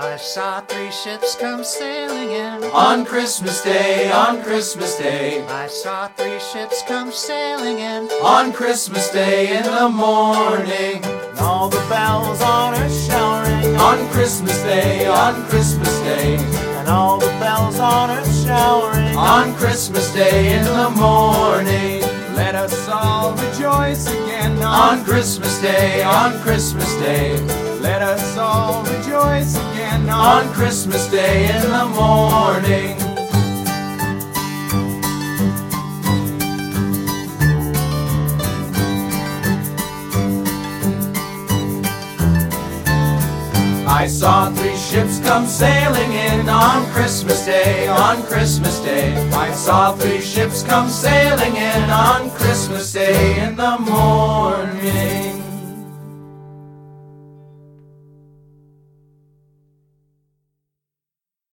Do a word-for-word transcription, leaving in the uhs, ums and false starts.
I saw three ships come sailing in. On Christmas Day, on Christmas Day, I saw three ships come sailing in. on Christmas Day in the morning. And all the bells on earth showering. On Christmas Day, on Christmas Day, And all the bells on earth showering. on Christmas Day in the morning. Let us all rejoice again On Christmas Day, on Christmas Day, Let us all rejoice again on Christmas Day in the morning. I saw three ships come sailing in on Christmas Day, on Christmas Day. I saw three ships come sailing in on Christmas Day in the morning.